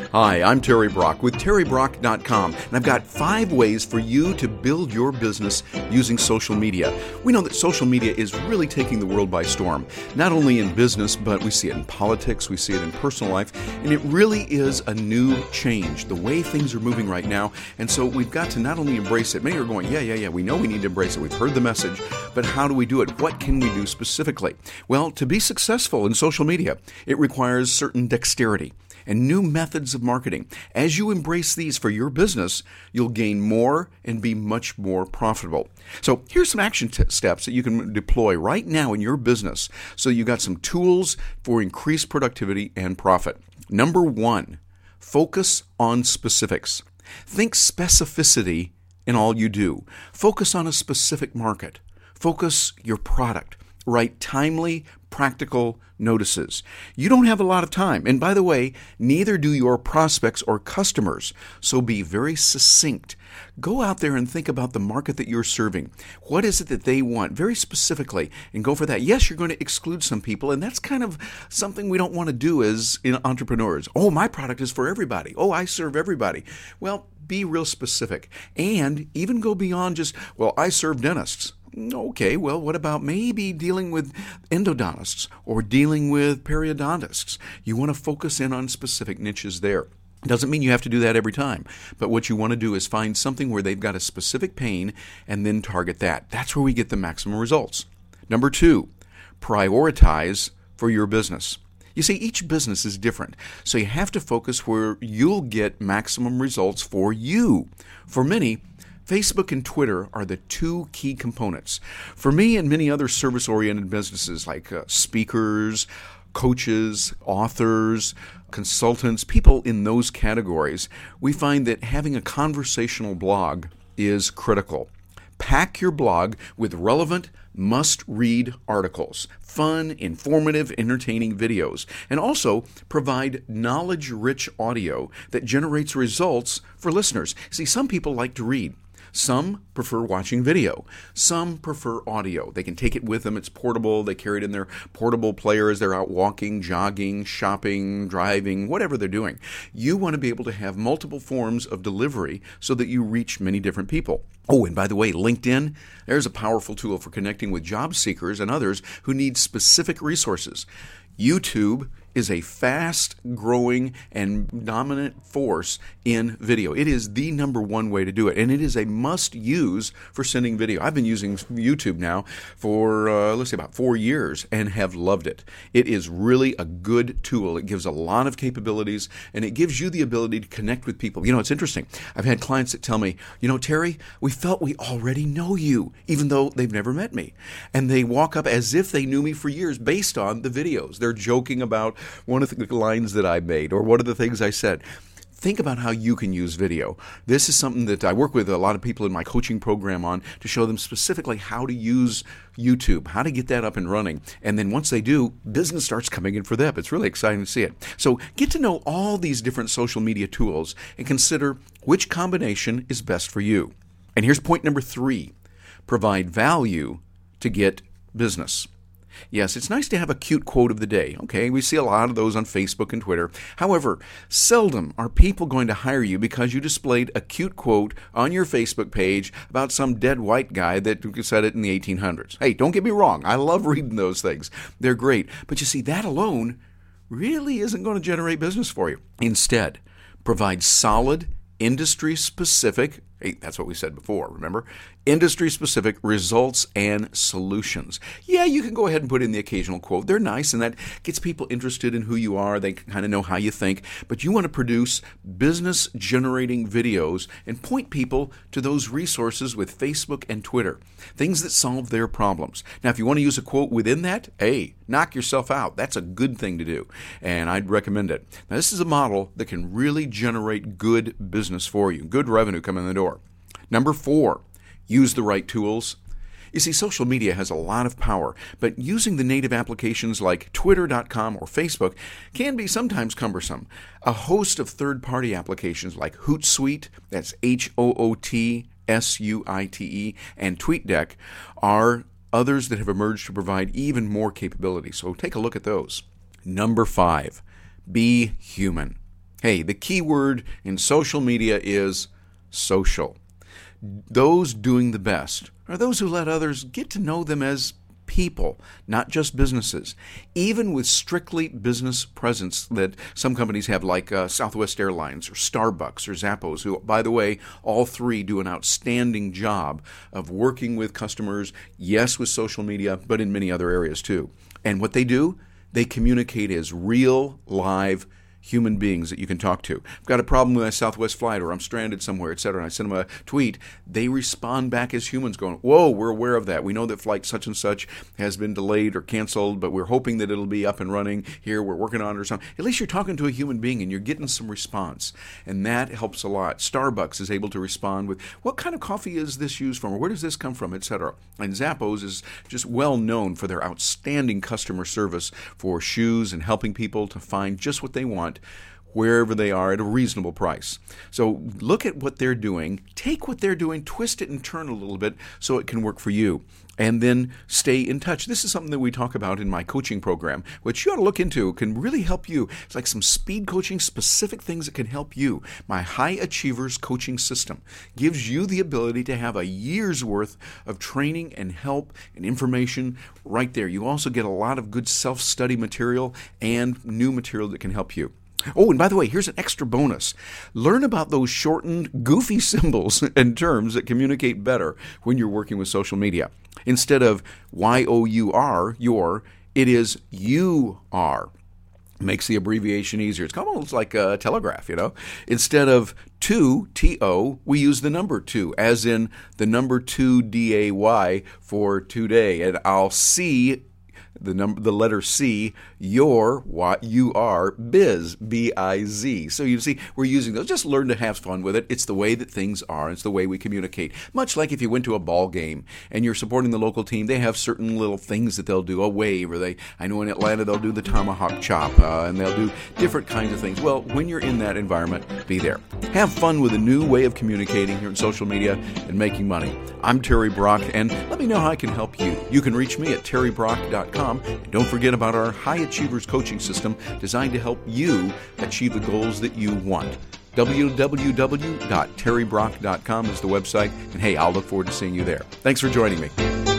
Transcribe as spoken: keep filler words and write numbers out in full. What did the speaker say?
Hi, I'm Terry Brock with Terry Brock dot com, and I've got five ways for you to build your business using social media. We know that social media is really taking the world by storm, not only in business, but we see it in politics, we see it in personal life, and it really is a new change, the way things are moving right now, and so we've got to not only embrace it. Many are going, yeah, yeah, yeah, we know we need to embrace it, we've heard the message, but how do we do it? What can we do specifically? Well, to be successful in social media, it requires certain dexterity and new methods of marketing. As you embrace these for your business, you'll gain more and be much more profitable. So here's some action t- steps that you can deploy right now in your business so you got some tools for increased productivity and profit. Number one, focus on specifics. Think specificity in all you do. Focus on a specific market. Focus your product. Write timely, practical notices. You don't have a lot of time. And by the way, neither do your prospects or customers. So be very succinct. Go out there and think about the market that you're serving. What is it that they want very specifically and go for that. Yes, you're going to exclude some people, and that's kind of something we don't want to do as entrepreneurs. Oh, my product is for everybody. Oh, I serve everybody. Well, be real specific and even go beyond just, well, I serve dentists. Okay, well, what about maybe dealing with endodontists or dealing with periodontists? You want to focus in on specific niches there. Doesn't mean you have to do that every time, but what you want to do is find something where they've got a specific pain and then target that. That's where we get the maximum results. Number two, prioritize for your business. You see, each business is different, so you have to focus where you'll get maximum results for you. For many, Facebook and Twitter are the two key components. For me and many other service-oriented businesses like uh, speakers, coaches, authors, consultants, people in those categories, we find that having a conversational blog is critical. Pack your blog with relevant, must-read articles, fun, informative, entertaining videos, and also provide knowledge-rich audio that generates results for listeners. See, some people like to read. Some prefer watching video. Some prefer audio. They can take it with them. It's portable. They carry it in their portable player as they're out walking, jogging, shopping, driving, whatever they're doing. You want to be able to have multiple forms of delivery so that you reach many different people. Oh, and by the way, LinkedIn, there's a powerful tool for connecting with job seekers and others who need specific resources. YouTube is a fast-growing and dominant force in video. It is the number one way to do it, and it is a must-use for sending video. I've been using YouTube now for, uh, let's say, about four years and have loved it. It is really a good tool. It gives a lot of capabilities, and it gives you the ability to connect with people. You know, it's interesting. I've had clients that tell me, you know, Terry, we felt we already know you, even though they've never met me. And they walk up as if they knew me for years based on the videos. They're joking about one of the lines that I made or one of the things I said. Think about how you can use video. This is something that I work with a lot of people in my coaching program on to show them specifically how to use YouTube, how to get that up and running. And then once they do, business starts coming in for them. It's really exciting to see it. So get to know all these different social media tools and consider which combination is best for you. And here's point number three. Provide value to get business. Yes, it's nice to have a cute quote of the day. Okay, we see a lot of those on Facebook and Twitter. However, seldom are people going to hire you because you displayed a cute quote on your Facebook page about some dead white guy that said it in the eighteen hundreds. Hey, don't get me wrong. I love reading those things. They're great. But you see, that alone really isn't going to generate business for you. Instead, provide solid, industry-specific, hey, that's what we said before, remember? Industry-specific results and solutions. Yeah, you can go ahead and put in the occasional quote. They're nice, and that gets people interested in who you are. They kind of know how you think. But you want to produce business-generating videos and point people to those resources with Facebook and Twitter, things that solve their problems. Now, if you want to use a quote within that, hey, knock yourself out. That's a good thing to do, and I'd recommend it. Now, this is a model that can really generate good business for you, good revenue coming in the door. Number four, use the right tools. You see, social media has a lot of power, but using the native applications like Twitter dot com or Facebook can be sometimes cumbersome. A host of third-party applications like Hootsuite, that's H O O T S U I T E, and TweetDeck are others that have emerged to provide even more capability. So take a look at those. Number five, be human. Hey, the key word in social media is social. Those doing the best are those who let others get to know them as people, not just businesses. Even with strictly business presence that some companies have, like uh, Southwest Airlines or Starbucks or Zappos, who, by the way, all three do an outstanding job of working with customers, yes, with social media, but in many other areas too. And what they do, they communicate as real, live human beings that you can talk to. I've got a problem with my Southwest flight, or I'm stranded somewhere, et cetera. And I send them a tweet. They respond back as humans going, whoa, we're aware of that. We know that flight such and such has been delayed or canceled, but we're hoping that it'll be up and running here. We're working on it or something. At least you're talking to a human being and you're getting some response. And that helps a lot. Starbucks is able to respond with, what kind of coffee is this used from? Or where does this come from, et cetera. And Zappos is just well known for their outstanding customer service for shoes and helping people to find just what they want wherever they are at a reasonable price. So look at what they're doing, take what they're doing, twist it and turn a little bit so it can work for you. And then stay in touch. This is something that we talk about in my coaching program, which you ought to look into. It can really help you. It's like some speed coaching, specific things that can help you. My High Achievers coaching system gives you the ability to have a year's worth of training and help and information right there. You also get a lot of good self-study material and new material that can help you. Oh, and by the way, here's an extra bonus. Learn about those shortened, goofy symbols and terms that communicate better when you're working with social media. Instead of Y O U R, your, it is you are. Makes the abbreviation easier. It's almost like a telegraph, you know. Instead of two, T O, we use the number two, as in the number two, D A Y, for today. And I'll see the number, the letter C, your, what you are, biz, B I Z. So you see, we're using those. Just learn to have fun with it. It's the way that things are. It's the way we communicate. Much like if you went to a ball game and you're supporting the local team, they have certain little things that they'll do, a wave, or they, I know in Atlanta they'll do the tomahawk chop, uh, and they'll do different kinds of things. Well, when you're in that environment, be there. Have fun with a new way of communicating here in social media and making money. I'm Terry Brock, and let me know how I can help you. You can reach me at terry brock dot com. And don't forget about our High Achievers coaching system designed to help you achieve the goals that you want. w w w dot terry brock dot com is the website. And hey, I'll look forward to seeing you there. Thanks for joining me.